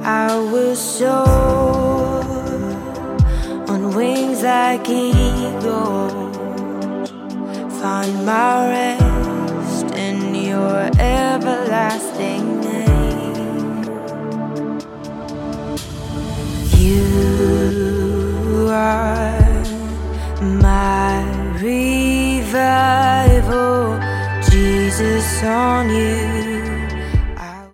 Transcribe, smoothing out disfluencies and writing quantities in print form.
I will soar on wings like eagles, find my rest in your everlasting name. You are my revival, Jesus, on you